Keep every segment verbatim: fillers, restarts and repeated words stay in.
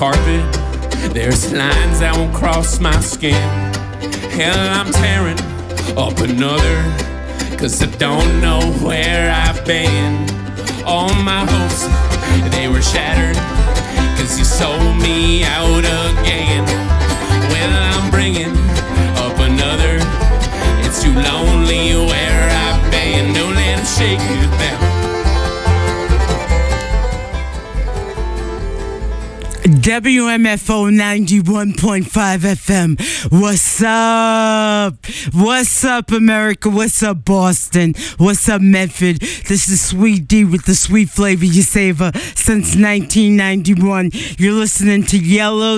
carpet. There's lines that won't cross my skin. Hell, I'm tearing up another, 'cause I don't know where I've been. All my hopes, they were shattered, 'cause you sold me out again. Well, I'm bringing up another. It's too lonely where I've been. Don't let them shake you down. W M F O ninety-one point five F M. What's up? What's up, America? What's up, Boston? What's up, Medford? This is Sweet D with the sweet flavor you savor since nineteen ninety-one. You're listening to Yellow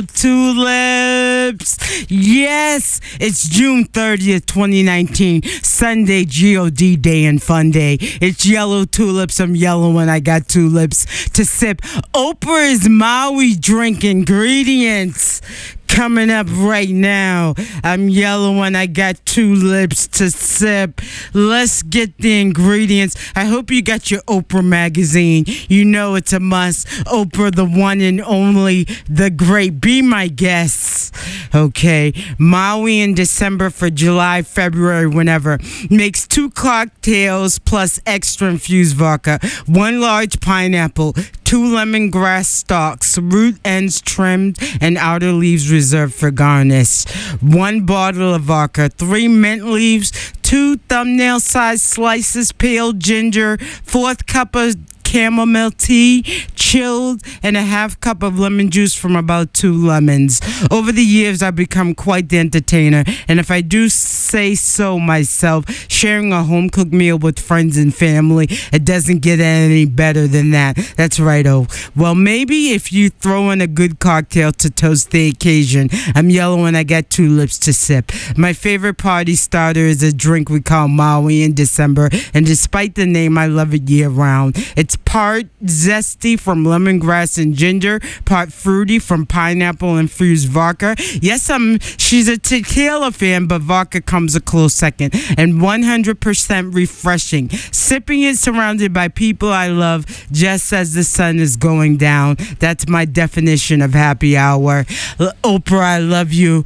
Tulips. Yes, it's June thirtieth, twenty nineteen. Sunday, G O D Day and Fun Day. It's Yellow Tulips. I'm yellow and I got tulips to sip. Oprah's Maui drink ingredients coming up right now. I'm yellow and I got two lips to sip. Let's get the ingredients. I hope you got your Oprah magazine. You know it's a must. Oprah, the one and only, the great. Be my guests. Okay. Maui in December for July, February, whenever. Makes two cocktails plus extra infused vodka. One large pineapple. Two lemongrass stalks. Root ends trimmed and outer leaves reserved for garnish. One bottle of vodka, three mint leaves, two thumbnail-sized slices peeled ginger, fourth cup of chamomile tea, chilled, and a half cup of lemon juice from about two lemons. Over the years, I've become quite the entertainer, and if I do say so myself, sharing a home-cooked meal with friends and family, it doesn't get any better than that. That's right, oh. Well, maybe if you throw in a good cocktail to toast the occasion. I'm yellow and I got two lips to sip. My favorite party starter is a drink we call Maui in December, and despite the name, I love it year-round. It's part zesty from lemongrass and ginger, part fruity from pineapple infused vodka. Yes, I'm. She's a tequila fan, but vodka comes a close second. And one hundred percent refreshing. Sipping it surrounded by people I love, just as the sun is going down. That's my definition of happy hour. L- Oprah, I love you.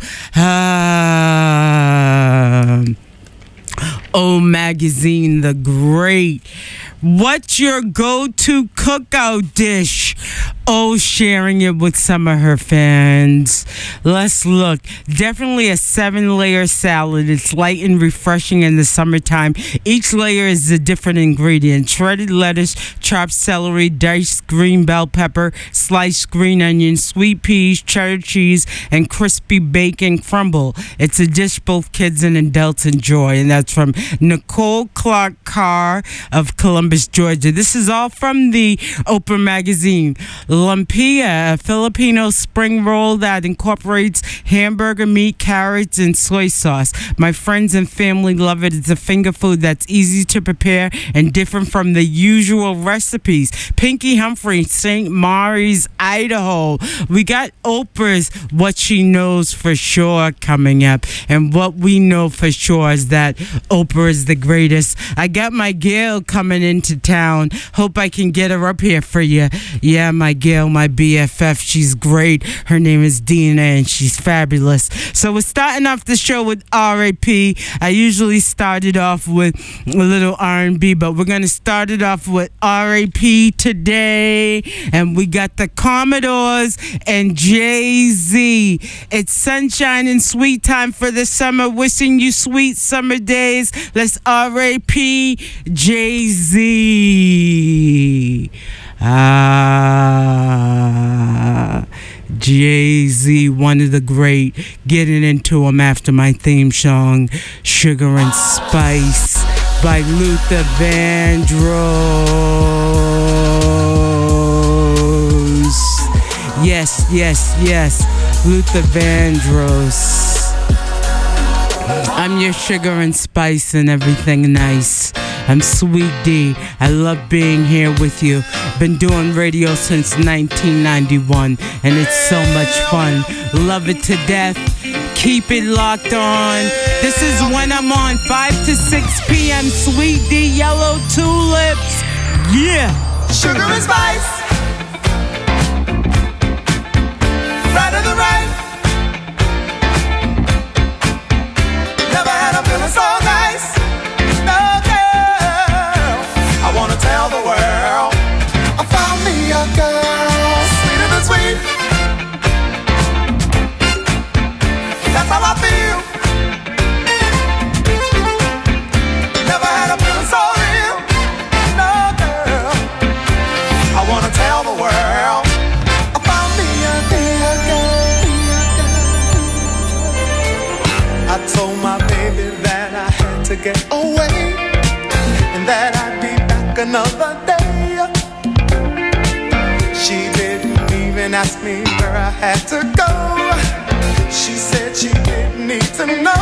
Ah. O Magazine, the great. What's your go-to cookout dish? Oh, sharing it with some of her fans. Let's look. Definitely a seven-layer salad. It's light and refreshing in the summertime. Each layer is a different ingredient. Shredded lettuce, chopped celery, diced green bell pepper, sliced green onion, sweet peas, cheddar cheese, and crispy bacon crumble. It's a dish both kids and adults enjoy, and that's from Nicole Clark Carr of Columbus, Georgia. This is all from the Oprah Magazine. Lumpia, a Filipino spring roll that incorporates hamburger meat, carrots, and soy sauce. My friends and family love it. It's a finger food that's easy to prepare and different from the usual recipes. Pinky Humphrey, Saint Mary's, Idaho. We got Oprah's What She Knows for Sure coming up. And what we know for sure is that Oprah is the greatest. I got my Gail coming into town. Hope I can get her up here for you. Yeah, my Gail, my B F F. She's great. Her name is Dina, and she's fabulous. So we're starting off the show with R A P. I usually started off with a little R and B, but we're going to start it off with R A P today. And we got the Commodores and Jay-Z. It's sunshine and sweet time for the summer. Wishing you sweet summer days. Let's R A P Jay-Z. Ah, Jay-Z, one of the great. Getting into him after my theme song, Sugar and Spice by Luther Vandross. Yes, yes, yes, Luther Vandross. I'm your sugar and spice and everything nice. I'm Sweet D. I love being here with you. Been doing radio since nineteen ninety-one, and it's so much fun. Love it to death. Keep it locked on. This is when I'm on, five to six p.m. Sweet D, Yellow Tulips. Yeah. Sugar and spice. had to go. She said she didn't need to know.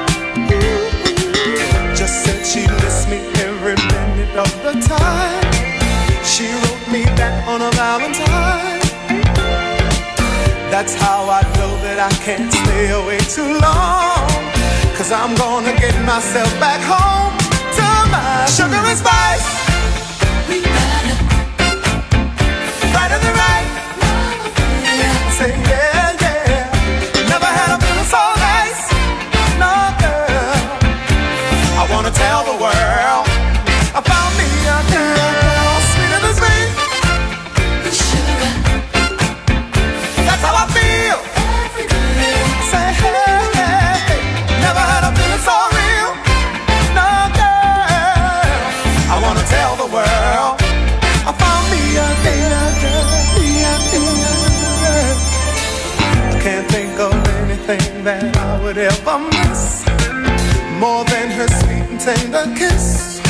Just said she missed me every minute of the time. She wrote me back on a Valentine. That's how I know that I can't stay away too long. Cause I'm gonna get myself back home to my sugar and spice. We better right to the right. Say yeah, yeah. Never had a feeling so nice. No girl, I wanna tell the world I found me a girl sweeter than sweet. Sugar. That's how I feel. Every day. Say hey, hey. Never had a feeling so real. No girl, I wanna tell the world I found me a girl. I can't think of anything that I would ever miss more than her sweet and tender kiss.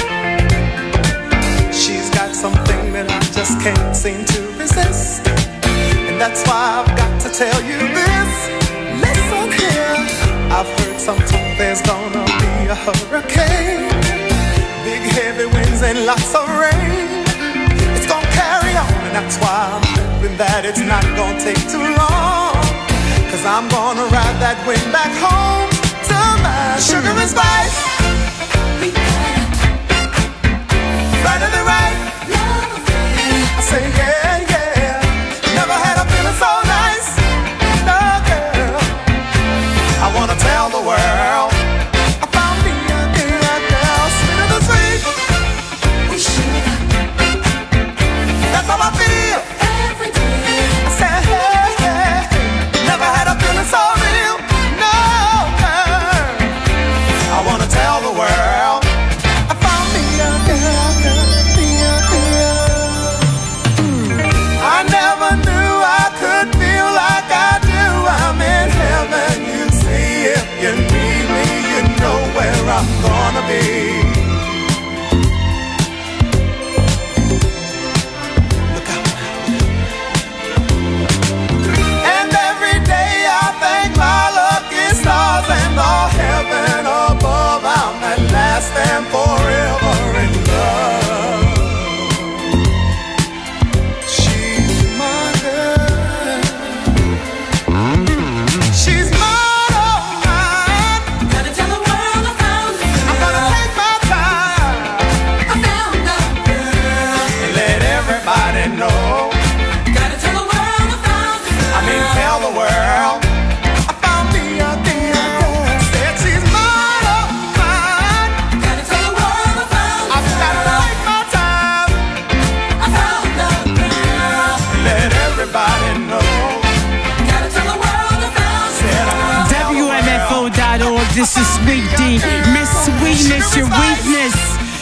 She's got something that I just can't seem to resist, and that's why I've got to tell you this. Listen here, I've heard some talk there's gonna be a hurricane, big heavy winds and lots of rain. It's gonna carry on, and that's why I'm hoping that it's not gonna take too long. Cause I'm gonna ride that wind back home to my sugar and spice. Right to the right. I say yeah, yeah. Never had a feeling so nice. No girl, I wanna tell the world I found me a girl, girl sweeter than sweet. That's how I feel. Every day. I say hey, hey. Never had a feeling so real. No girl, I wanna tell the world I found me a girl, girl, me a girl. I never knew I could feel like I do. I'm in heaven, you see. If you need me, you know where I'm gonna be. Look out now. And every day I thank my lucky stars and the heaven above. I'm at last and forever in love. She's my girl. She's mine, oh mine. Gotta tell the world I found a I'm gonna girl. take my time I found a girl. and let everybody know. Gotta tell the world I found a girl. I mean, tell the world I found me a girl. Said she's mine, oh mine. Gotta tell the world I found a I've gotta girl. take my time I found a girl. and let everybody know. Gotta tell the world I found a Said I'm gonna W M F O dot org. This is Sweet D. Miss Sweetness, your weakness.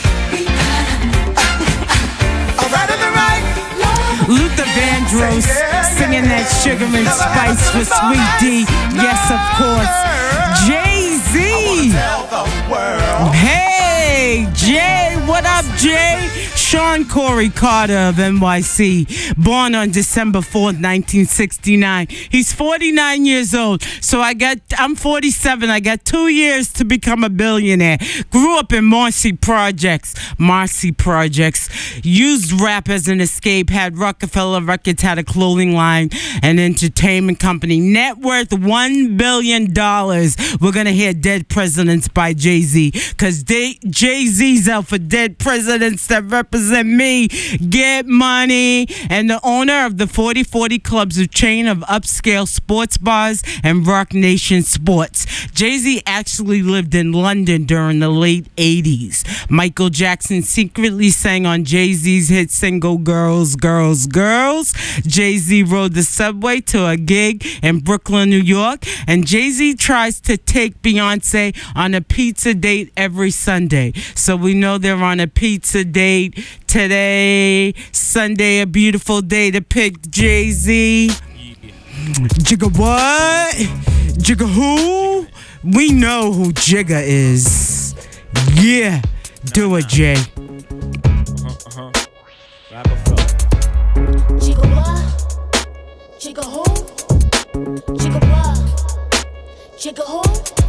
right to the right. Luther Vandross singing that sugar and spice for Sweet D. Yes, of course. Jay-Z. Tell the world. Hey, Jay. What up, Jay? Sean Corey Carter of N Y C, born on December fourth, nineteen sixty-nine. He's forty-nine years old, so I got, I'm forty-seven. I got two years to become a billionaire. Grew up in Marcy Projects, Marcy Projects. Used rap as an escape, had Rockefeller Records, had a clothing line, an entertainment company. Net worth one billion dollars. We're going to hear Dead Presidents by Jay-Z, because Jay-Z's out for dead presidents that represent me. Get money. And the owner of the forty forty Clubs, a chain of upscale sports bars, and Rock Nation Sports. Jay-Z actually lived in London during the late eighties. Michael Jackson secretly sang on Jay-Z's hit single Girls, Girls, Girls. Jay-Z rode the subway to a gig in Brooklyn, New York, and Jay-Z tries to take Beyonce on a pizza date every Sunday. So we know they're on a pizza date today, Sunday, a beautiful day to pick Jay-Z. Jigga what? Jigga who? We know who Jigga is. Yeah, do it, Jay. Uh-huh. Rapper Phil. Jigga what? Jigga who? Jigga who?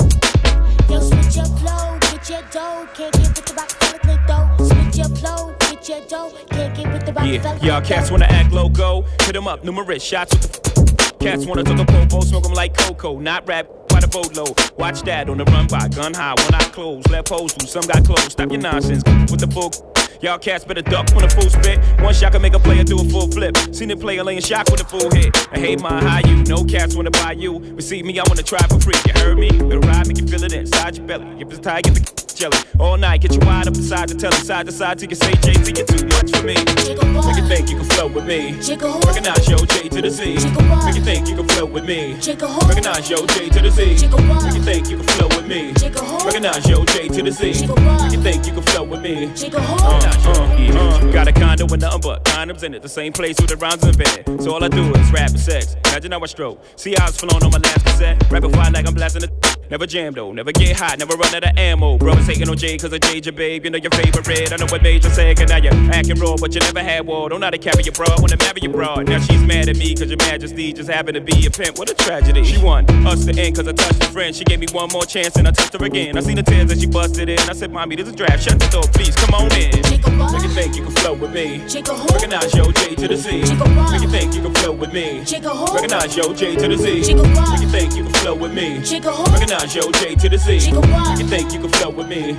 Yo, switch your flow, get your dough. Can't get with the Rockefeller click though. Switch your flow, get your dough. Can't get with the Rockefeller click. Yeah, y'all cats wanna act logo. Hit 'em up, numerous shots with the cats wanna talk a popo, smoke 'em like cocoa. Not rap by the boatload. Watch that on the run by, gun high, one eye closed. Left pose loose, some got closed. Stop your nonsense with the full. Y'all cats better duck when a full spit. One shot can make a player do a full flip. Seen a player laying shock with a full hit. I hate my high you. No cats wanna buy you. Receive me, I wanna try for free. You heard me? Better ride, make you feel it inside your belly. If it's tight, get the jelly. All night, get you wide up inside to tell it side to side till you say J T, you're too much for me. Make you think you can flow with me. Recognize yo J to the Z. Make you think you can flow with me. Recognize yo J to the Z. Make you think you can flow with me. Recognize yo J to the Z. Make you think you can flow with me. Uh, uh, uh. Got a condo with nothing but condoms in it. The same place with the rounds in bed. So all I do is rap and sex. Imagine how I stroke. See how it's flowing on my last cassette. Rapid fire like I'm blasting it. Never jam though, never get hot, never run out of ammo. Brothers hating on Jay cause I Jade your babe. You know your favorite, I know what made you say. Cause now you're acting raw, but you never had war. Don't know how to carry your broad, wanna marry your broad. Now she's mad at me cause your majesty just happened to be a pimp. What a tragedy. She won us to end cause I touched a friend. She gave me one more chance and I touched her again. I seen the tears that she busted in. I said, mommy, this is a draft. Shut the door, please, come on in. Make you think you can flow with me. Recognize yo J to the Z. Make you think you can flow with me. Recognize yo J to the Z. Make you think you can flow with me. Recognize yo J to the Z. Make you think you can flow with me.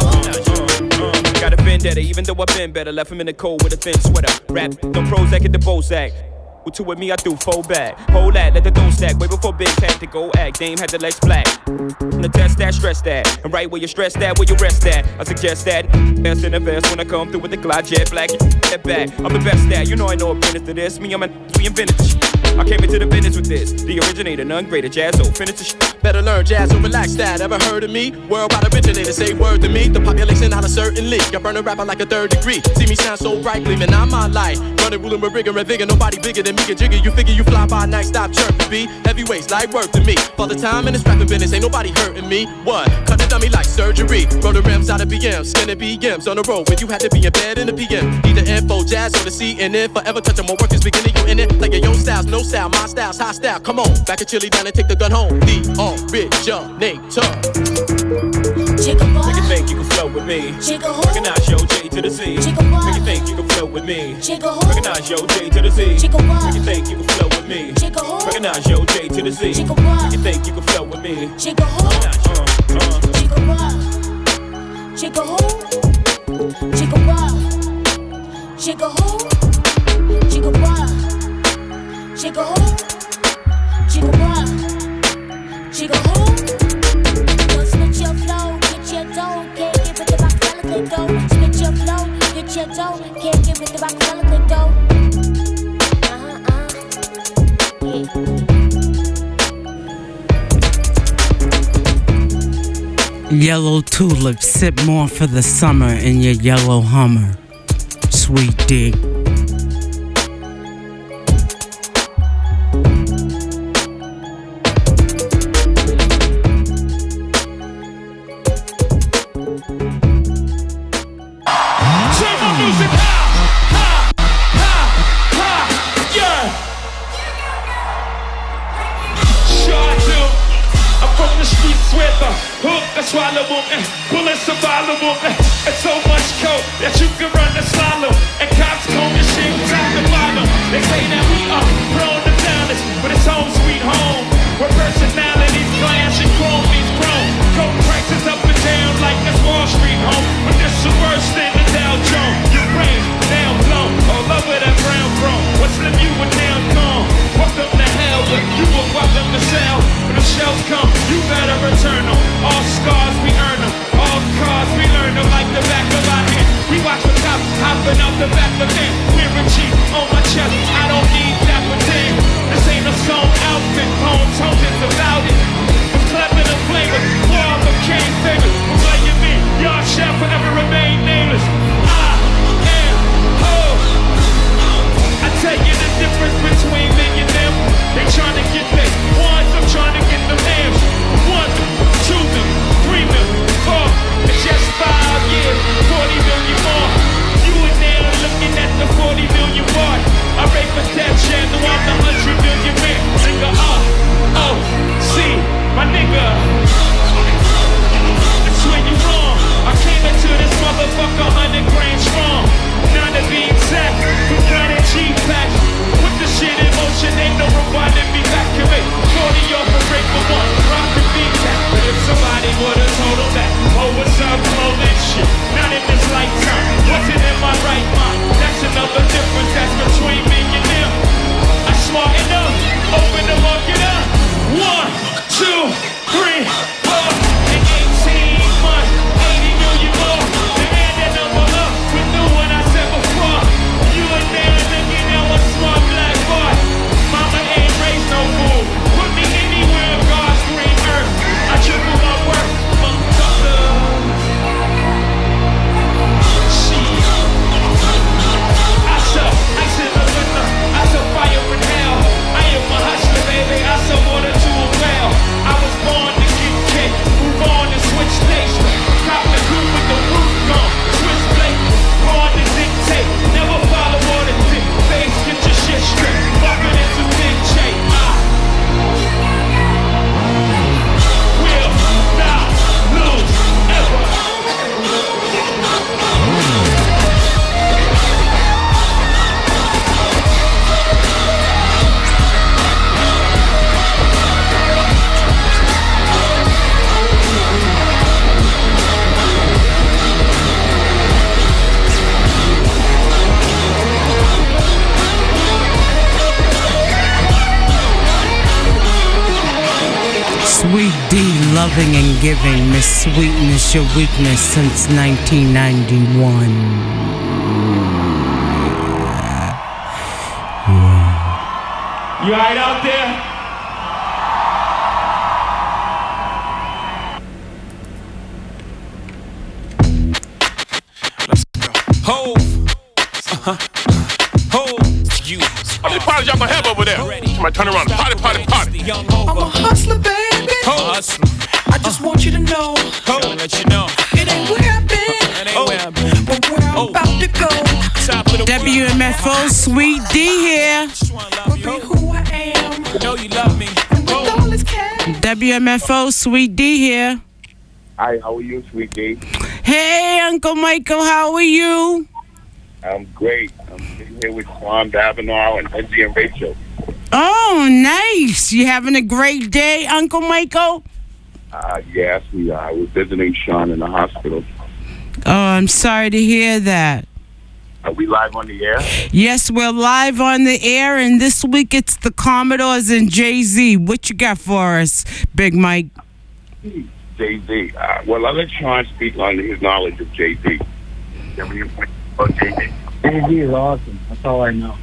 Uh, uh, got a vendetta, even though I've been better. Left him in the cold with a thin sweater. Rap, don't Prozac at the Bozak. Two with me, I threw four back. Hold that, let the dough stack. Way before Big had to go act. Dame had the legs black. And the test that, stress that. And right where you stress that, where you rest at. I suggest that. Best in the vest when I come through with the Glide jet black. Get back. I'm the best at. You know I know a business to this. Me, I'm a we invented the shit. I came into the business with this. The originator, none greater. Jazzo, finish the shit. Better learn jazz or relax that. Ever heard of me? Worldwide originator, say word to me. The population out a certain league. I burn a rapper like a third degree. See me sound so bright, gleaming. I'm my light. Running, ruling with rigor and vigor. Nobody bigger than me can jigger. You figure you fly by night, stop chirping, B. Heavyweights, light work to me. For the time in this rapping business, ain't nobody hurting me. What? Cut the dummy like surgery. Roll the rims out of B M, skinning B Ms on the road when you had to be in bed in the P M. Need the info, jazz or the C N N. Forever touching my work is beginning, you in it. Like a yo styles, no style, my style's high style. Come on, back a chili down and take the gun home. The originator. Make you think you can flow with me. Recognize yo J to the Z. Make you think you can flow with me. Recognize yo J to the Z. Make you think you can flow with me. Recognize yo J to the Z. Make you think you can flow with me. Jigga who? Jigga what? Jigga who? Jigga what? Jigga who? Jigga what? Jigga who? Jigga what? Jigga who? Yo, switch your flow, get your dough. Can't get with the Rockefeller click though. Switch your flow, get your dough. Can't get with the Rockefeller click though. Yellow tulip, sip more for the summer in your yellow Hummer. Sweet dick. Swallow them, and bullets survival them, and so much coke that you can run the swallow. And cops comb your shit top to bottom. They say that we are prone to downers, but it's home sweet home, where personalities clash and chrome meets chrome. Coke prices up and down like this Wall Street home, but this is worse than the Dow Jones. Your brain down blown, all over that brown throne. What's the view when down gone? Welcome to hell, but you will welcome to sell. When the shells come, you better return them. All scars, we earn them. All cars, we learn them like the back of our hand. We watch the cops hopping out the back of them. Wearing cheap on my chest, I don't need that for damn. This ain't a song outfit, home tone is about it. I'm clapping the flavor, war became famous. Who's like you me, y'all shall forever remain nameless. I am ho. I tell you the difference between me and them. They trying to get paid. Ones, I'm trying to get them amps. One, two million, three million, four. It's just five years, forty million more. You and there looking at the Sweet D, loving and giving. Miss Sweetness, your weakness since nineteen ninety-one. You alright out there? Hove. Uh-huh. Hove. You. How many parties y'all gonna have over there? Somebody turn around. Party, party, party. I'm I'm a hustler, baby. hustler. I just want you to know I'll let you know. it ain't where I've been, It ain't where I've been. but where I'm Oh. about to go. Top of the W M F O, Sweet D here. Just wanna love Will be you. who I am. Know you love me. With all this cash. W M F O, Sweet D here. Hi, how are you, Sweet D? Hey, Uncle Michael, how are you? I'm great. I'm sitting here with Swan Davenor and Lindsay and Rachel. Oh, nice. You having a great day, Uncle Michael? Uh, yes, we are. We're visiting Sean in the hospital. Oh, I'm sorry to hear that. Are we live on the air? Yes, we're live on the air, and this week it's the Commodores and Jay-Z. What you got for us, Big Mike? Jay-Z. Uh, well, I'll let Sean speak on his knowledge of Jay-Z. Have any point about Jay-Z? Jay-Z is awesome. That's all I know.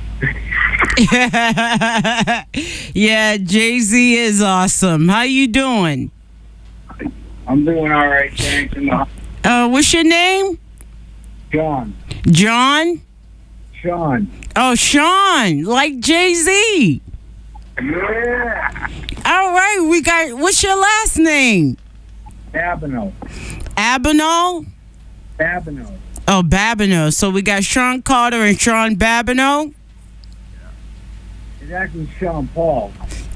Yeah, Jay-Z is awesome. How you doing? I'm doing all right, thanks. And uh, Uh, what's your name? Sean. John? Sean. Oh, Sean, like Jay-Z. Yeah. All right, we got, what's your last name? Babineau. Abineau? Babineau. Oh, Babineau. So we got Sean Carter and Sean Babineau? It's actually Sean Paul.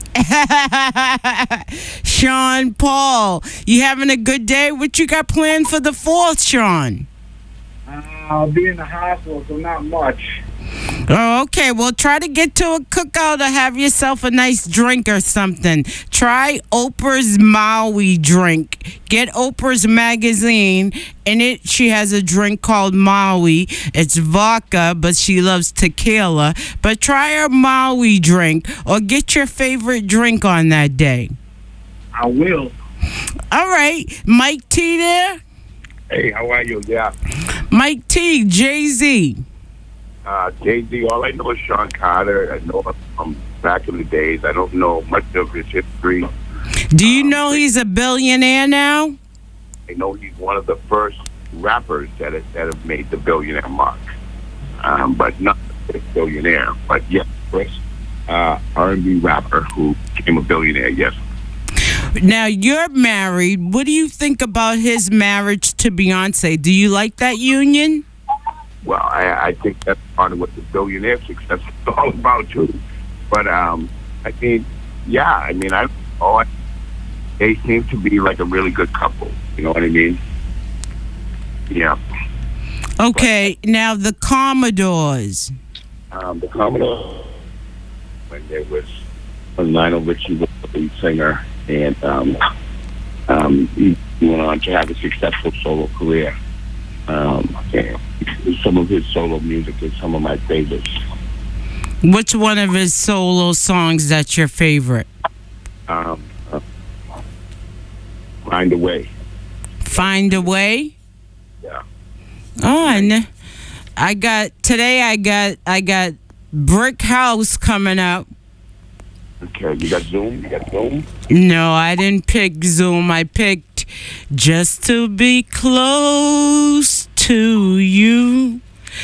Sean Paul. You having a good day? What you got planned for the fourth, Sean? Uh, I'll be in the hospital, so not much. Oh, okay. Well, try to get to a cookout or have yourself a nice drink or something. Try Oprah's Maui drink. Get Oprah's magazine. In it, she has a drink called Maui. It's vodka, but she loves tequila. But try her Maui drink or get your favorite drink on that day. I will. All right. Mike T there? Hey, how are you? Yeah. Mike T, Jay-Z. Uh, Jay-Z, all I know is Sean Carter. I know him from back in the days. I don't know much of his history. Do you know he's a billionaire now? I know he's one of the first rappers that have, that have made the billionaire mark. Um, but not a billionaire. But yes, first uh, R and B rapper who became a billionaire, yes. Now, you're married. What do you think about his marriage to Beyonce? Do you like that union? Well, I, I think that's part of what the billionaire success is all about, too. But, um, I mean, yeah, I mean, I, oh, I, they seem to be like a really good couple. You know what I mean? Yeah. Okay, now the Commodores. Um, the Commodore, when there was, when Lionel Richie was the lead singer, and um, um, he went on to have a successful solo career. Um, and some of his solo music is some of my favorites. Which one of his solo songs that's your favorite? Um, uh, Find a Way. Find a Way? Yeah. Oh, and I got today. I got I got Brick House coming up. Okay, you got Zoom? You got Zoom? No, I didn't pick Zoom. I picked Just to Be Close to You,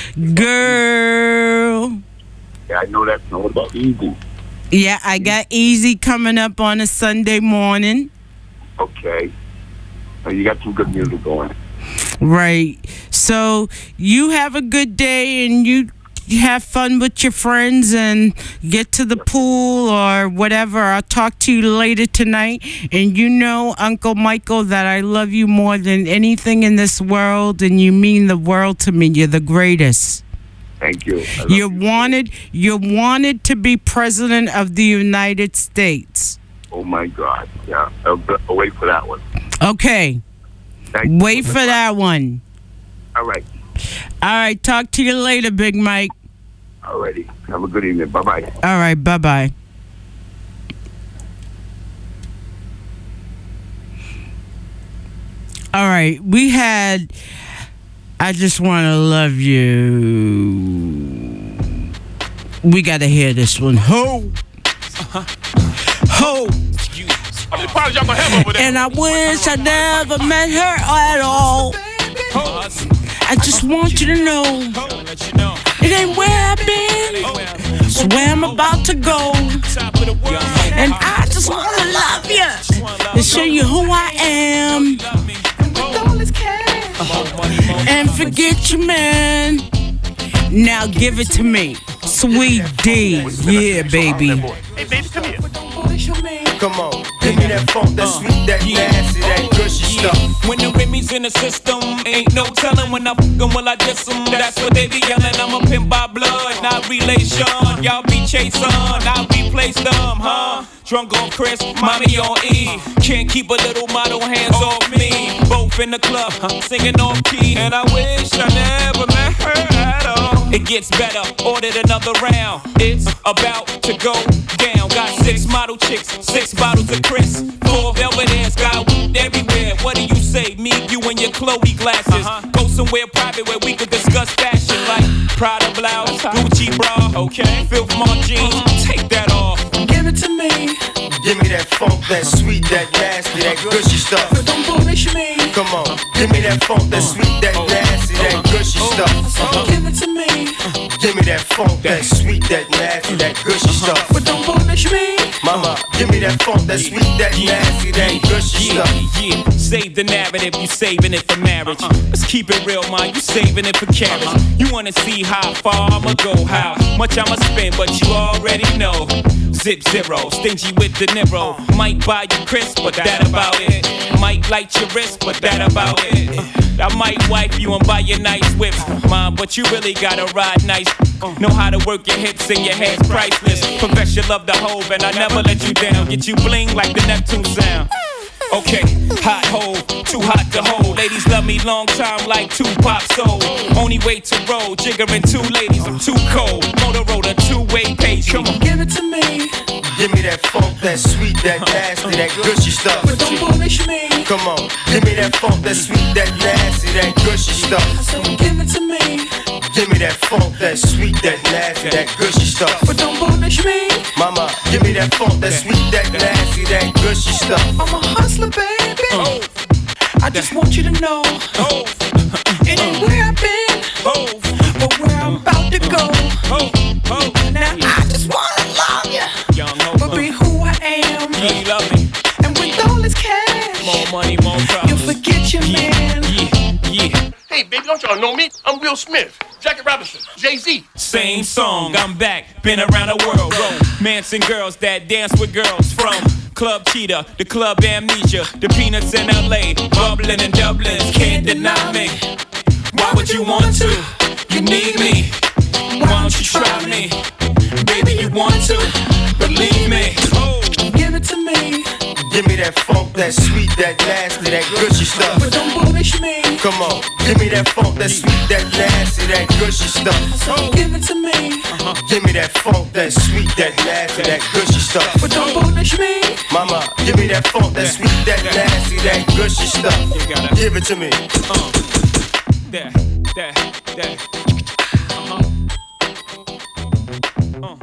Girl. Yeah, I know that. Know about Easy. Yeah, I got Easy coming up on a Sunday morning. Okay. So you got some good music going. Right. So you have a good day and you have fun with your friends and get to the pool or whatever. I'll talk to you later tonight. And you know, Uncle Michael, that I love you more than anything in this world, and you mean the world to me. You're the greatest. Thank you. I love You're you. wanted. You're wanted to be president of the United States. Oh my God. Yeah. I'll, I'll wait for that one. Okay. Thank you. Wait for that one. All right. All right. Talk to you later, Big Mike. Alrighty. Have a good evening. Bye bye. All right. Bye bye. All right, we had I Just Wanna Love You. We gotta hear this one. Ho! Uh-huh. Ho! I'm surprised y'all gonna have over there. And I wish I never met her at all. I just want you to know it ain't where I've been, it's where I'm about to go. And I just wanna love you and show you who I am. And forget your man. Now give it to me. Sweet D. Yeah, baby. Hey, baby, come here. Come on, give me that funk, that sweet, that nasty, that gushy stuff. When the Remy's in the system, ain't no telling when I fuck 'em, will I diss 'em? That's what they be yelling. I'm a pimp by blood, not relation. Y'all be chasing, I'll replace them, huh? Drunk on Chris, mommy on E. Can't keep a little model hands off me. Both in the club, singing off key. And I wish I never met her at all. It gets better, ordered another round. It's about to go down. Got six model chicks, six bottles of Chris. Four velvet ass, got weed everywhere. What do you say? Me, you, and your Chloe glasses. Uh-huh. Go somewhere private where we could discuss fashion. Like Prada blouse, Gucci bra, okay? Filth Mart jeans, take that off. Give it to me. Give me that funk, that sweet, that nasty, that gushy stuff. But don't punish me. Come on, give me that funk, that sweet, that nasty, that gushy stuff. Give it to me. Give me that funk, that sweet, that nasty, that gushy stuff. But don't punish me. Mama, give me that funk, that sweet, that nasty, that gushy yeah, stuff. Yeah, save the narrative, you saving it for marriage. Let's keep it real, man, you saving it for carriage. You wanna see how far I'ma go, how much I'ma spend, but you already know. Zip zero, stingy with the Niro. Might buy you crisp, but that about it. Might light your wrist, but that about it. I might wipe you and buy you nice whips, mom, but you really gotta ride nice. Know how to work your hips and your head's priceless. Confess your love to Hove and I never let you down. Get you bling like the Neptune sound. Okay, hot hole, too hot to hold. Ladies love me long time like Tupac soul. Only way to roll, jiggering two ladies, I'm too cold. Motorola, two-way page, come on. Give it to me. Give me that funk, that sweet, that nasty, that gushy stuff. But don't punish me. Come on, give me that funk, that sweet, that nasty, that gushy stuff. So give it to me. Give me that funk, that sweet, that nasty, that gushy stuff. But don't punish me. Mama, give me that funk, that sweet, that nasty, that gushy stuff. I'm a hustler, baby. Oh. I just want you to know Oh. it ain't where I've been, Oh. but where I'm about to go. Oh. Oh. Now I just wanna love you, Young Ho, but be who I am. you love me. And with all this cash, More money, more problems. you'll forget your Yeah, man. yeah, yeah. Hey, baby, don't y'all know me? I'm Will Smith, Jackie Robinson, Jay-Z. Same song, I'm back, been around the world. Romancing girls that dance with girls from Club Cheetah, the Club Amnesia, the Peanuts in L A, bubbling in Dublin, can't deny me. Why would you want to? You need me. Why don't you try me? Baby, you want to? Believe me. Oh. Give it to me. Give me that funk, that sweet, that nasty, that gushy stuff. But don't punish me. Come on, give me that funk, that sweet, that nasty, that gushy stuff. So give it to me. Give me that funk, that sweet, that nasty, that gushy stuff. But don't punish me. Mama, give me that funk, that sweet, that nasty, that gushy stuff. Give it to me. Uh, that, that, that. Uh-huh. Uh.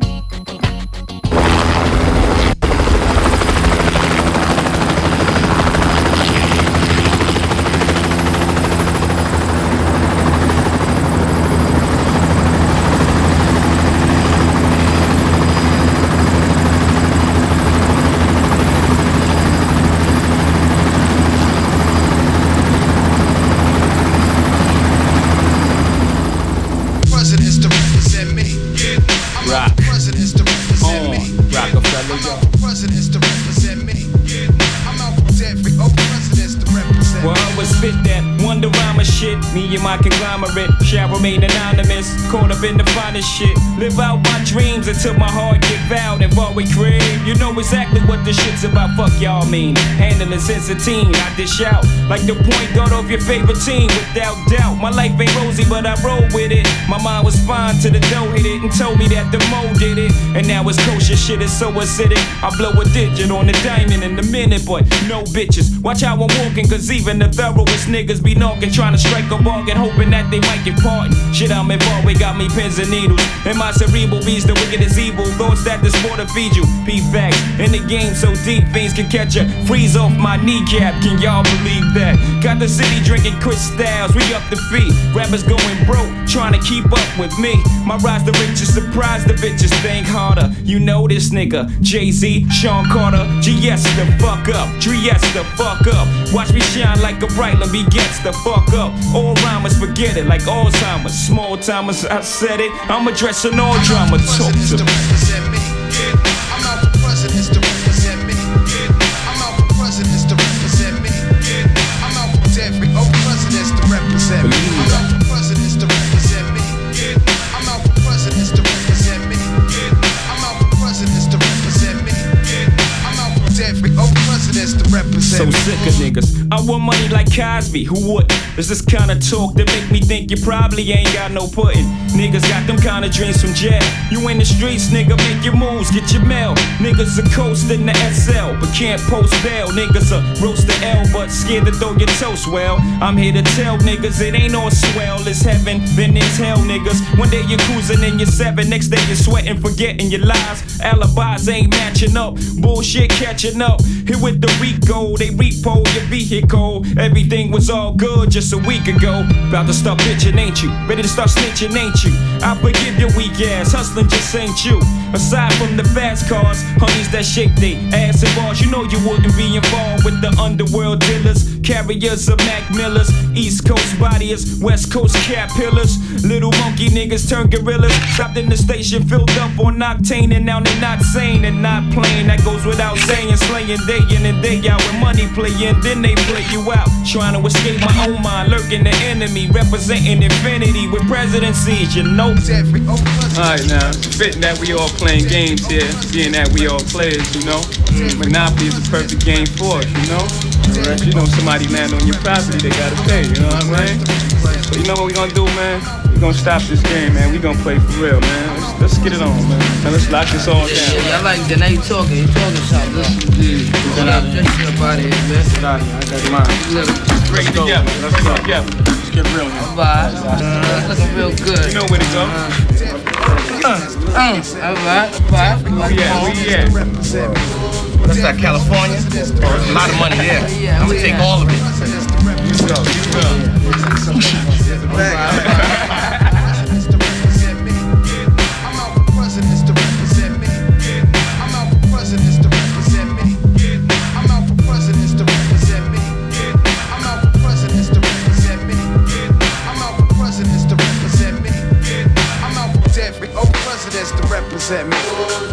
Presidents to represent me. I'm Rock. out presidents to represent me. Rockefeller, I'm out presidents to represent me. I'm out for every old presidents to represent me. Well, I was spit that Wonder Rhymer shit Me and my conglomerate shall remain anonymous. Caught up in the finest shit. Live out my dreams until my heart get vowed and what we crave. You know exactly what this shit's about. Fuck y'all mean. Handling since a teen, I dish out like the point guard of your favorite team. Without doubt, my life ain't rosy, but I roll with it. My mind was fine till the dough hit it and told me that the mo did it. And now it's kosher shit, is so acidic. I blow a digit on the diamond in a minute, but no bitches. Watch how I'm walking, cause even the thoroughest niggas be knocking, trying to strike a bargain, hoping that they might get pardoned. Shit, I'm involved with got me pins and needles. And my cerebral beats the wicked is evil. Thoughts that this more to feed you. P-facts in the game so deep, things can catch ya. Freeze off my kneecap, can y'all believe that? Got the city drinking crystals, we up the feet. Rappers going broke, trying to keep up with me. My rise the riches, surprise the bitches, think harder. You know this nigga, Jay-Z, Sean Carter, G S the fuck up, Dre S the fuck up. Watch me shine like a bright lamp, he gets the fuck up. All rhymers forget it, like Alzheimer's. Small timers, I said it, I'm addressing all drama. Talk to me. I'm out for presidents to represent me. I'm out for presidents to represent me. I'm out for every old presidents to represent me. I'm out for presidents to represent me. I'm out for presidents to represent me. I'm out for presidents to represent me. I'm out for every old presidents to represent me. So sick of niggas. I want money like Cosby, who would? There's this kind of talk that make me think you probably ain't got no pudding. Niggas got them kind of dreams from jail. You in the streets, nigga, make your moves, get your mail. Niggas are coasting the S L, but can't post bail. Niggas are roast the L, but scared to throw your toast. Well, I'm here to tell niggas it ain't all swell. It's heaven, then it's hell, niggas. One day you're cruising in your seven, next day you're sweating, forgetting your lies. Alibis ain't matching up, bullshit catching up. Here with the Rico, they repo your vehicle. Everything was all good just a week ago. About to start bitching, ain't you? Ready to start snitching, ain't you? I forgive your weak ass, hustling just ain't you. Aside from the fast cars, honeys that shake they ass and bars, you know you wouldn't be involved with the underworld dealers, carriers of Mac Millers, East Coast bodies, West Coast cap pillars. Little monkey niggas turn gorillas. Stopped in the station, filled up on octane, and now they not sane and not playing. That goes without saying, slaying day in and day out. When money playing, then they play you out. Trying to escape my own mind, lurking the enemy, representing infinity with presidencies, you know. Alright now, it's fitting that we all playing games here, being that we all players, you know. Mm. Monopoly is the perfect game for us, you know. Right. You know somebody land on your property, they gotta pay, you know what I'm saying? So you know what we gonna do, man? We gonna stop this game, man. We gonna play for real, man. Let's, let's get it on, man. Now let's lock this all down. Yeah, I like that. Now you talking, you talking something. Listen, dude. You got just up out of here, man. Get out of here. I got mine. Break it together. Let's go together. Let's get real now. Alright. That's looking real good. You know where to go. Uh, uh, alright, alright. Where you at? Where you at? That's that California. Oh, a lot of money there. Yeah, I'm gonna take all of it. You go, you go. I'm out for presidents to represent me. I'm out for presidents to represent me. I'm out for presidents to represent me. I'm out for presidents to represent me. I'm out for presidents to represent me. I'm out for every old presidents to represent me.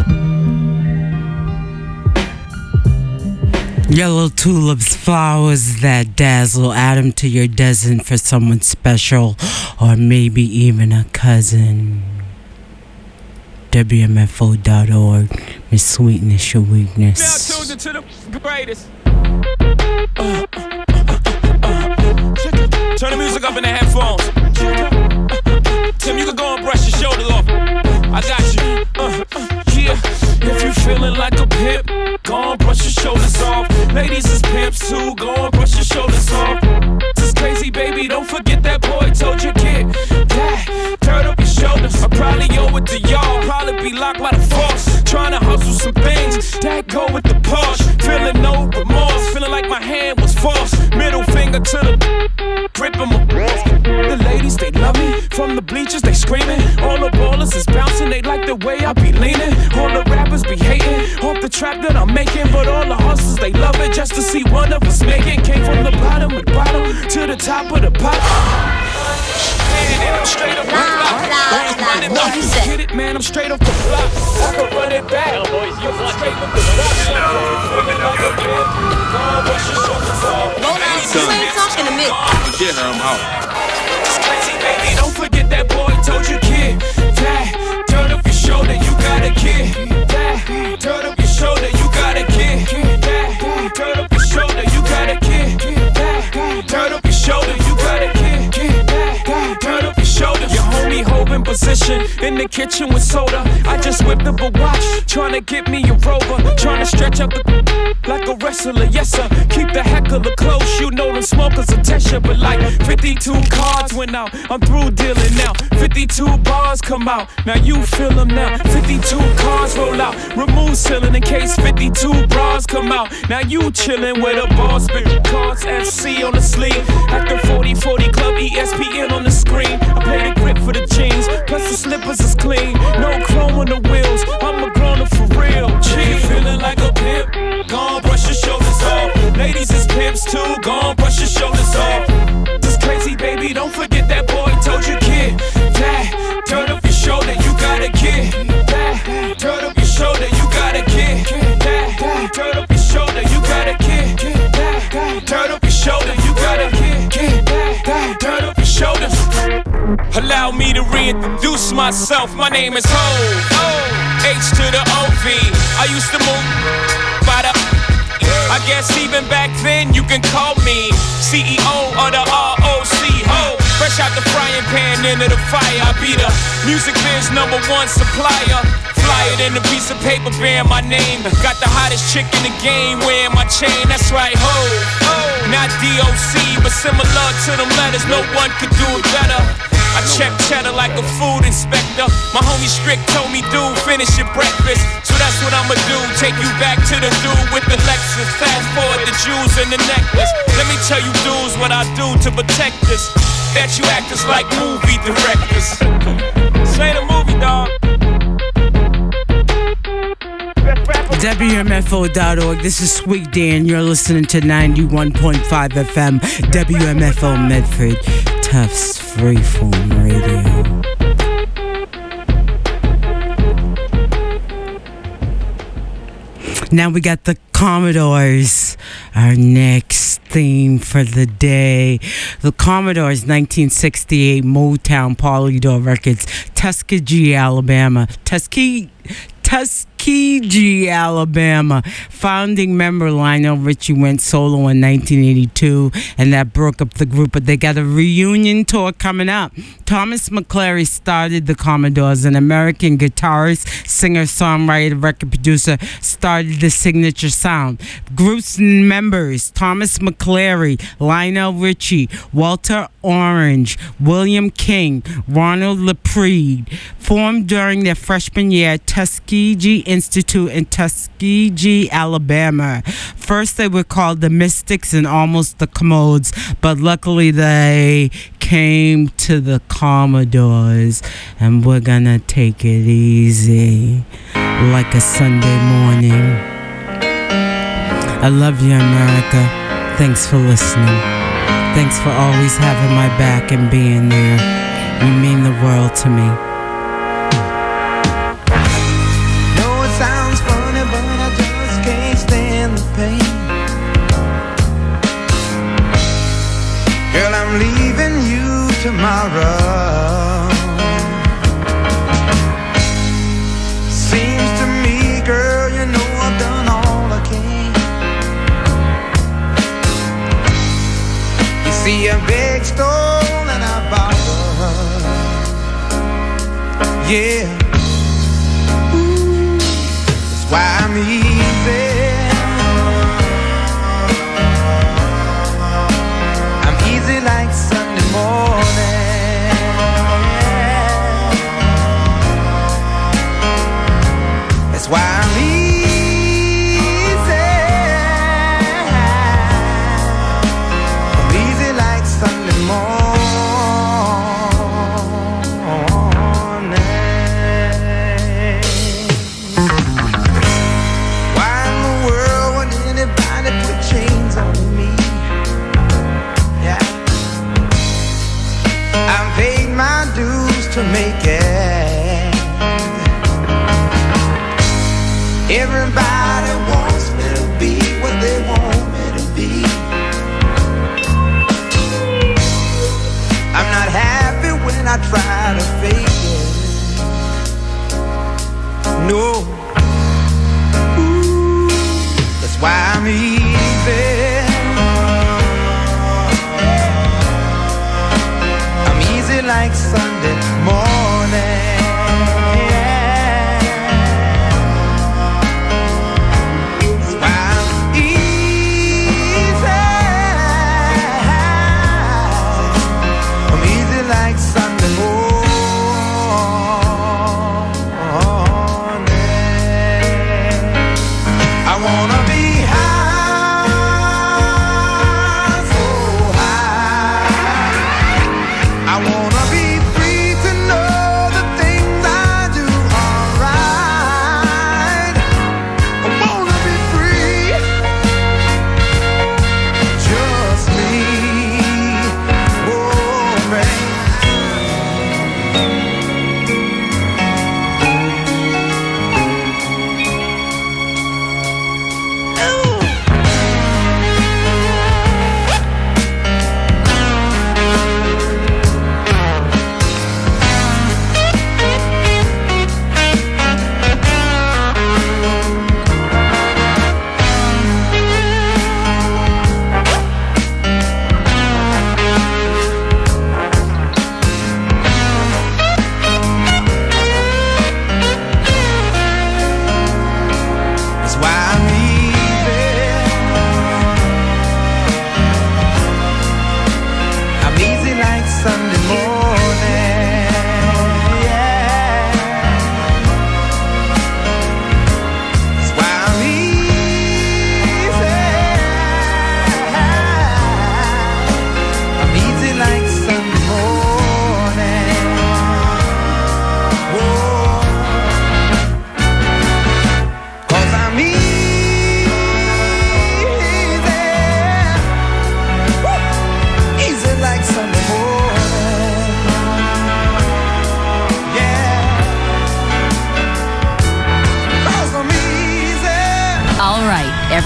Yellow tulips, flowers that dazzle, add them to your dozen for someone special, or maybe even a cousin. W M F O dot org. Miss Sweetness, your weakness. Now tuned into the greatest. Turn the music up in the headphones. Tim, you can go and brush your shoulders off. I got you. Uh, uh, yeah, if you feeling like a pimp, go and brush your shoulders off. Ladies is pimps too, go and brush your shoulders off. This is crazy, baby, don't forget that boy told you kid. Dad, turn up your shoulders. I probably owe it to y'all, probably be locked by the force. Trying to hustle some things, that go with the Porsche. Feeling no remorse, feeling like my hand was forced. Middle finger to the gripping my balls. The ladies, they love me. From the bleachers, they screaming. All the ballers is bouncing, they like the way I be leaning. All the rappers be hating off the trap that I'm making, but all the hustlers, they love it just to see one of us make it. Came from the bottom of the bottom to the top of the pot. And I'm straight up the block. Run it back. Get it, man, I'm straight off the block. I can run it back. Boys, you straight off the block. Roll out, you ain't talking to me. Get her, I'm out. crazy, baby. Don't forget that boy told you, kid. Dad, turn up your shoulder, you got a kid. Dad, turn up your shoulder, you got a kid. Dad, turn up your shoulder, you got a kid. Dad, turn up your shoulder, you got a kid. Dad, turn up your shoulder. Your homie holding position in the kitchen with soda. I just whipped up a watch, trying to get me a Rover, trying to stretch out the like a wrestler, yes sir. Keep the heckler close, you know them smokers will test you. But like fifty-two cards went out, I'm through dealing now. fifty-two bars come out, now you feel them now. fifty-two cars roll out, remove ceiling in case fifty-two bras come out. Now you chillin' with a boss, big cards, F C on the sleeve. Acting forty forty club, E S P N on the screen. I play the grip for the jeans, plus the slippers is clean. No chrome on the wheels, I'm a grown up for real. G feeling like a pimp, gone brush your shoulders off. Ladies is pimps too, gone brush your shoulders off. This crazy baby, don't forget that boy told you, kid. Dad, turn up your shoulder, you got a kid. Dad, turn up your shoulder, you got a kid. Dad, turn up your shoulder, you got a kid. Dad, turn up your shoulder, you got a kid. Dad, turn up your shoulders. Allow me to reintroduce myself. My name is Ho, H to the O V. I used to move by the I guess even back then you can call me C E O of the R O C, ho. Fresh out the frying pan into the fire. I be the music biz number one supplier. Fly it in a piece of paper bearing my name. Got the hottest chick in the game wearing my chain. That's right, ho. Not D O C, but similar to them letters. No one could do it better. I check cheddar like a food inspector. My homie Strick told me, dude, finish your breakfast. So that's what I'ma do, take you back to the dude with the Lexus. Fast forward the jewels and the necklace. Let me tell you dudes what I do to protect this. That you actors like movie directors. Say the movie, dog. W M F O dot org. This is Sweet Dan. You're listening to ninety-one point five F M W M F O Medford. Tufts Freeform Radio. Now we got the Commodores, our next theme for the day. The Commodores, nineteen sixty-eight, Motown, Polydor Records, Tuskegee, Alabama. Tuskegee, Tuskegee, Alabama. Founding member Lionel Richie went solo in nineteen eighty-two, and that broke up the group, but they got a reunion tour coming up. Thomas McClary started the Commodores, an American guitarist, singer, songwriter, record producer, started the signature sound. Group's members: Thomas McClary, Lionel Richie, Walter Orange, William King, Ronald LaPrade. Formed during their freshman year at Tuskegee Institute in Tuskegee, Alabama. First they were called the Mystics and almost the Commodes, but luckily they came to the Commodores, and we're gonna take it easy like a Sunday morning. I love you, America. Thanks for listening. Thanks for always having my back and being there. You mean the world to me. Know it sounds funny, but I just can't stand the pain. Girl, I'm leaving you tomorrow. Seems to me, girl, you know I've done all I can. You see a big stone and I borrow. Yeah. Ooh, that's why I'm easy. I'm easy like Sunday morning. That's why I'm easy. I'm easy like Sunday morning. Why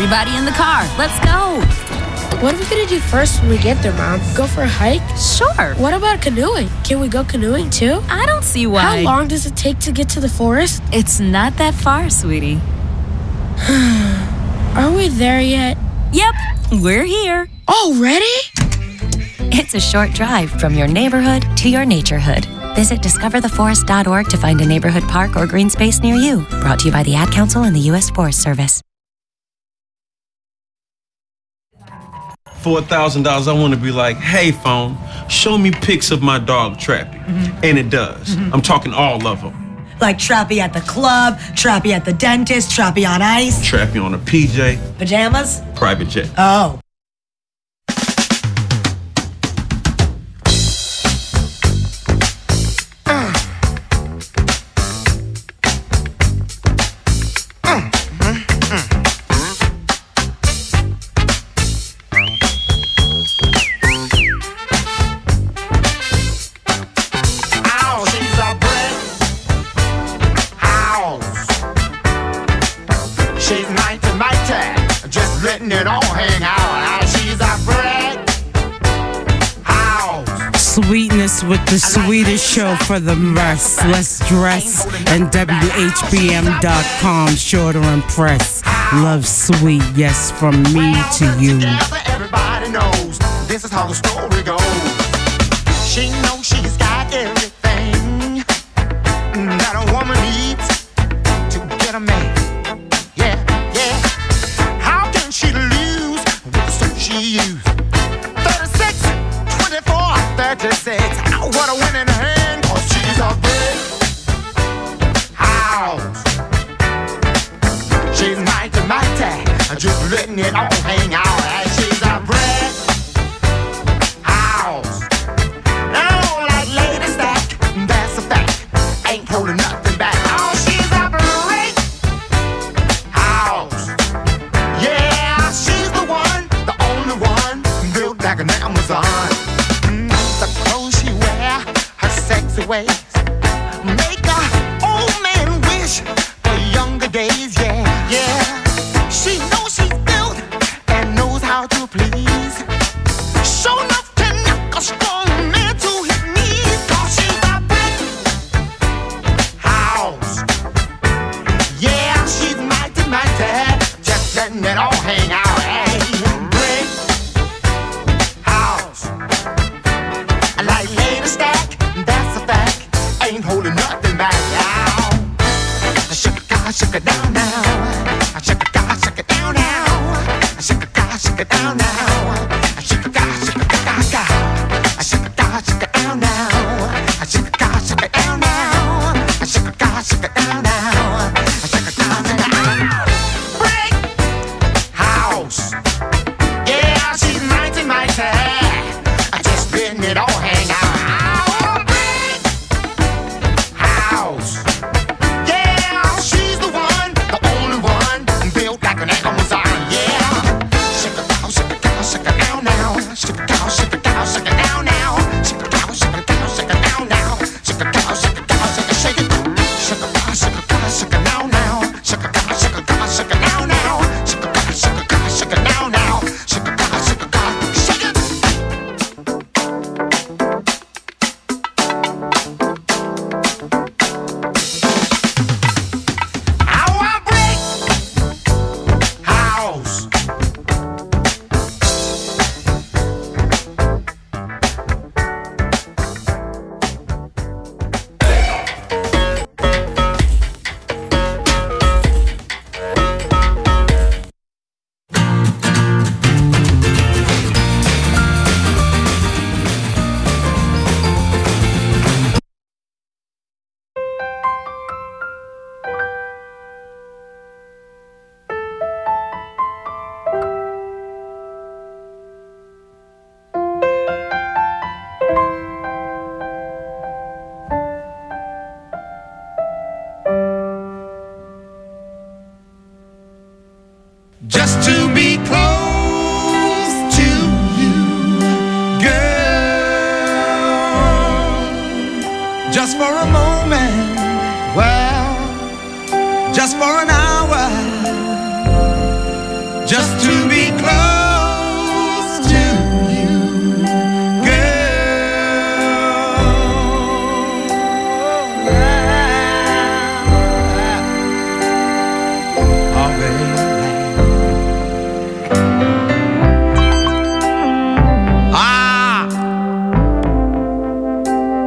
Everybody in the car. Let's go. What are we gonna do first when we get there, Mom? Go for a hike? Sure. What about canoeing? Can we go canoeing too? I don't see why. How long does it take to get to the forest? It's not that far, sweetie. Are we there yet? Yep, we're here. Already? It's a short drive from your neighborhood to your naturehood. Visit discover the forest dot org to find a neighborhood park or green space near you. Brought to you by the Ad Council and the U S Forest Service. For a thousand dollars, I want to be like, hey, phone, show me pics of my dog Trappy. Mm-hmm. And it does. Mm-hmm. I'm talking all of them. Like Trappy at the club, Trappy at the dentist, Trappy on ice. Trappy on a P J. Pajamas? Private jet. Oh. Sweetness with the Swedish show for the rest. Let's dress and W H B M dot com, sure to impress. Love sweet, yes, from me to you. Everybody knows this is how the story goes. She knows she's got everything that a woman needs to get a man. Yeah, yeah. How can she lose with the stuff she used? thirty-six, twenty-four, thirty-six. What a winning hand, cause she's a brick house. She's mighty, mighty, just letting it all hang out. And she's a brick house. Oh, like Lady Stack, that's a fact. Ain't holding nothing back. Oh, she's a brick house. Yeah, she's the one, the only one, built like an Amazon. Sexy ways make a old man wish for younger days. Yeah, yeah. She knows she's built and knows how to please. Sure enough can knock a strong man to his knees. Cause she's a brick house. Yeah, she's mighty, mighty, just letting it all hang out. Hey, brick house. I like Lady Stack. That's a fact, ain't holding nothing back now. Shake it, God, shake it down now. Shake it, God, shake it down now. Shake it, God, shake it down now. Shake it, God, shake it down now. Shake it, God, shake it down now. Shake it, God, shake it down now. Shake it, God, shake it down now. Shake it, God, shake it down. Brick house. Yeah, she's mighty, mighty. Just letting it all hang out.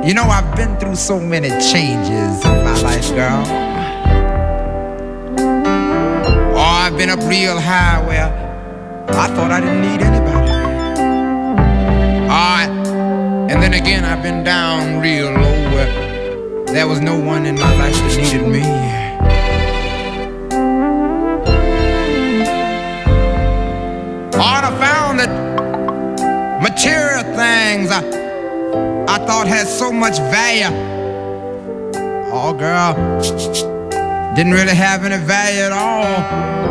You know, I've been through so many changes in my life, girl. Oh, I've been up real high where I thought I didn't need anybody. Alright, and then again I've been down real low where there was no one in my life that needed me. Oh, I found that material things I, I thought had so much value. Oh, girl, didn't really have any value at all.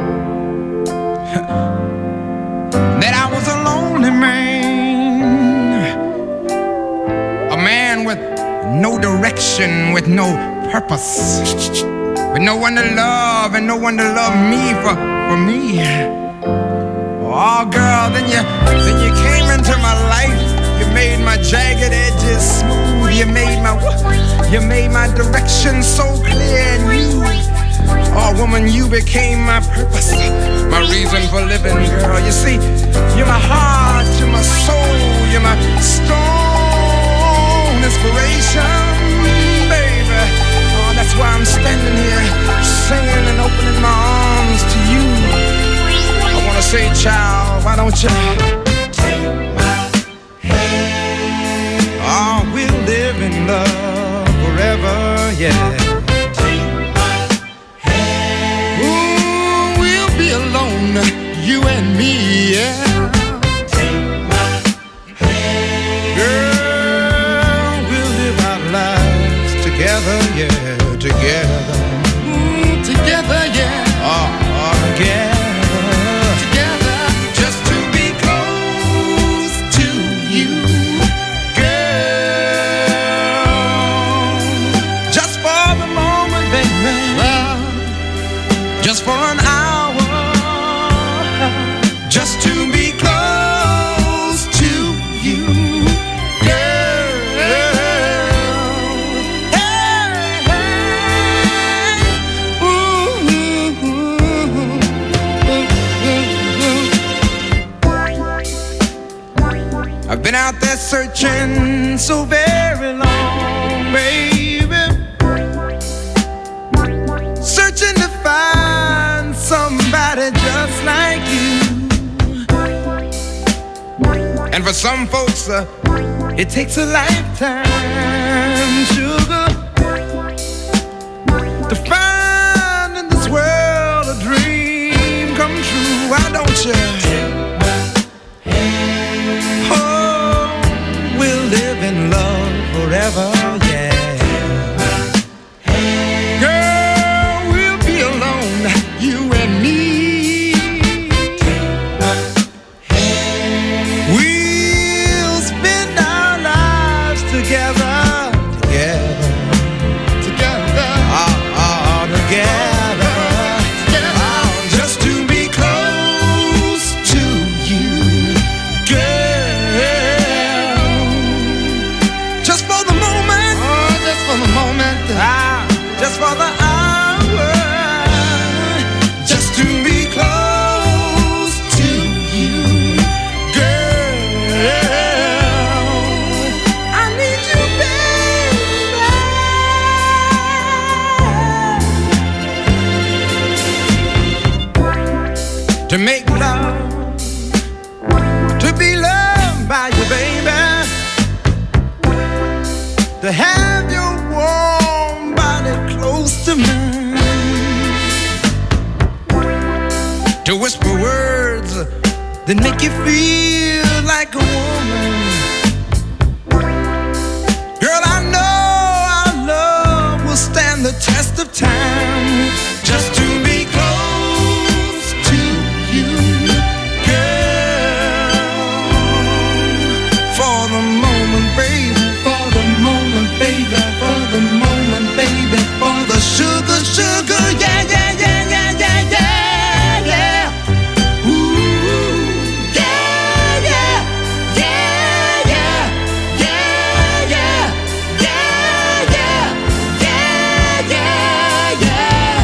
That I was a lonely man, a man with no direction, with no purpose, with no one to love and no one to love me for, for me. Oh, girl, then you, then you came into my life. You made my jagged edges smooth. You made my, you made my direction so clear and you. Oh, woman, you became my purpose, my reason for living, girl. You see, you're my heart, you're my soul, you're my strong inspiration, baby. Oh, that's why I'm standing here singing and opening my arms to you. I wanna say, child, why don't you take my hand? Oh, we'll live in love forever, yeah. Alone, you and me, yeah. Take my hand. Girl, we'll live our lives together, yeah, together. Mm, together, yeah. Oh, oh, together. Together, just to be close to you, girl. Just for the moment, baby. Well, just for an hour. Just to be close to you, girl. Hey, hey. Ooh, ooh, ooh, ooh. I've been out there searching so very long, baby, searching to find somebody just like you. And for some folks, uh, it takes a lifetime, sugar, to find in this world a dream come true. Why don't you? Oh, we'll live in love forever, yeah. Girl, we'll be alone, you and me. Together, together, together, oh, oh, together, together. Oh, just to be close to you, girl. Just for the moment, oh, just for the moment, ah, just for the hour, just to be close to you, girl. To make love, to be loved by you, baby, to have your warm body close to mine, to whisper words that make you feel like a woman. Girl, I know our love will stand the test of time. Just to be close to you, girl. For the moment, baby, for the moment, baby, for the moment, baby, for the sugar, sugar, yeah, yeah, yeah, yeah, yeah, yeah, yeah. Ooh, yeah, yeah, yeah, yeah, yeah, yeah, yeah, yeah, yeah, yeah, yeah.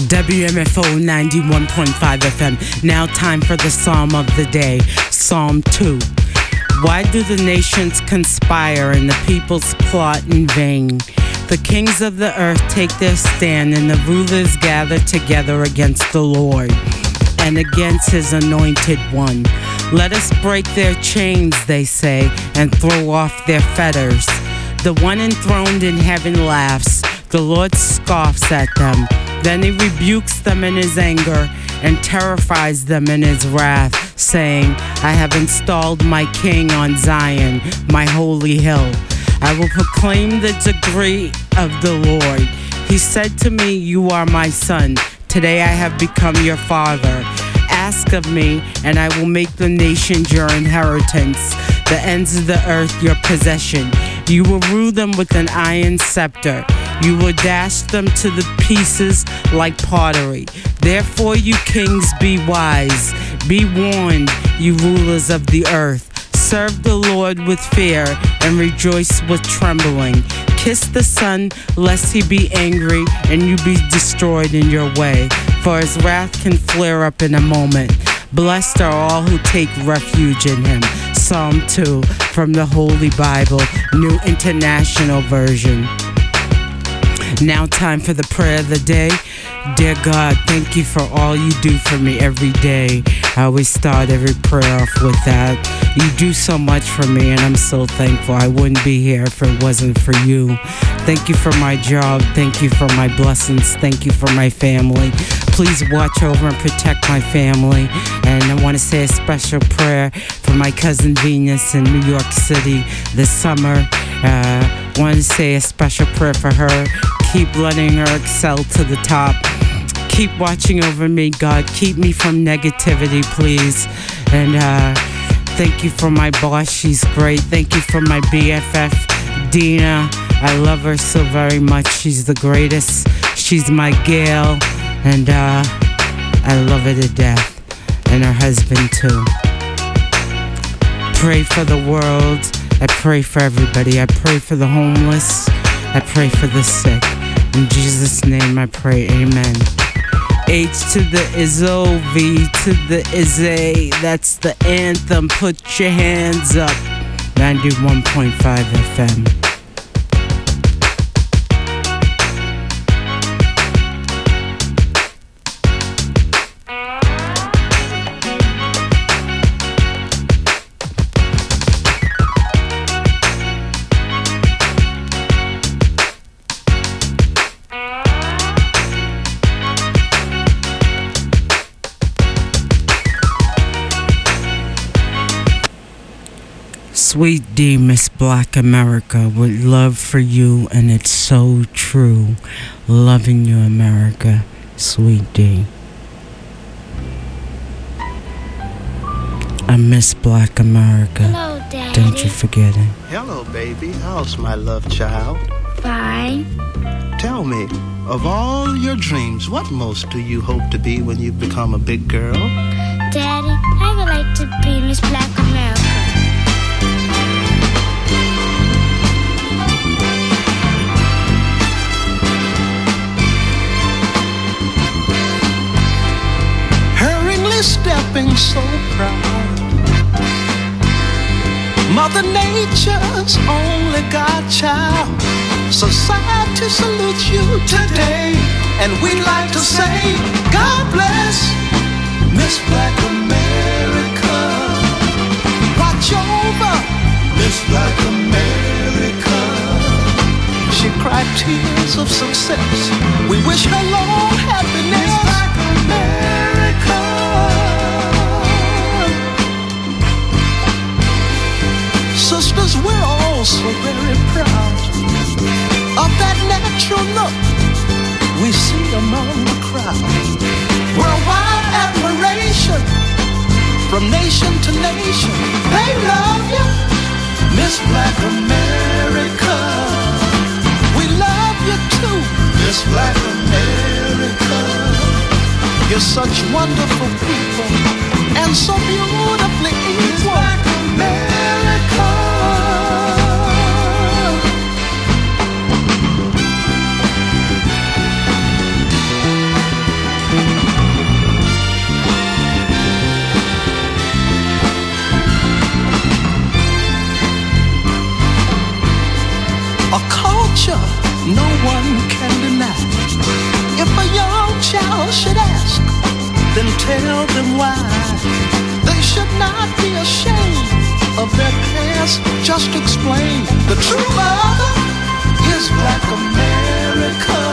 W M F O ninety-one point five F M. Now time for the Psalm of the Day. Psalm two. Why do the nations conspire and the peoples plot in vain? The kings of the earth take their stand and the rulers gather together against the Lord and against his anointed one. Let us break their chains, they say, and throw off their fetters. The one enthroned in heaven laughs. The Lord scoffs at them. Then he rebukes them in his anger and terrifies them in his wrath, saying, I have installed my king on Zion, my holy hill. I will proclaim the degree of the Lord. He said to me, you are my son. Today I have become your father. Ask of me, and I will make the nations your inheritance, the ends of the earth your possession. You will rule them with an iron scepter. You will dash them to the pieces like pottery. Therefore, you kings, be wise. Be warned, you rulers of the earth. Serve the Lord with fear and rejoice with trembling. Kiss the Son, lest he be angry and you be destroyed in your way. For his wrath can flare up in a moment. Blessed are all who take refuge in him. Psalm two from the Holy Bible, New International Version. Now time for the prayer of the day. Dear God, thank you for all you do for me every day. I always start every prayer off with that. You do so much for me and I'm so thankful. I wouldn't be here if it wasn't for you. Thank you for my job. Thank you for my blessings. Thank you for my family. Please watch over and protect my family. And I want to say a special prayer for my cousin Venus in New York City this summer. Uh, want to say a special prayer for her. Keep letting her excel to the top. Keep watching over me, God. Keep me from negativity, please. And uh, thank you for my boss. She's great. Thank you for my B F F, Dina. I love her so very much. She's the greatest. She's my gal. And uh, I love her to death. And her husband, too. Pray for the world. I pray for everybody. I pray for the homeless. I pray for the sick. In Jesus' name I pray, amen. H to the Izzo, V to the Izzy. That's the anthem. Put your hands up. ninety-one point five F M. Sweet D, Miss Black America, with love for you, and it's so true. Loving you, America. Sweet D. I miss Black America. Hello, Daddy. Don't you forget it. Hello, baby. How's my love child? Fine. Tell me, of all your dreams, what most do you hope to be when you become a big girl? Daddy, I would like to be Miss Black America. Stepping so proud, Mother Nature's only godchild. Society salutes you today, and we'd like to say, God bless Miss Black America. Watch over Miss Black America. She cried tears of success. We wish her long happiness. Miss Black America. Sisters, we're all so very proud of that natural look we see among the crowd. Worldwide admiration from nation to nation. They love you, Miss Black America. We love you too, Miss Black America. You're such wonderful people and so beautifully equal. Black America. culture no one can deny. If a young child should ask, then tell them why. They should not be ashamed of their past. Just explain the true mother is Black America.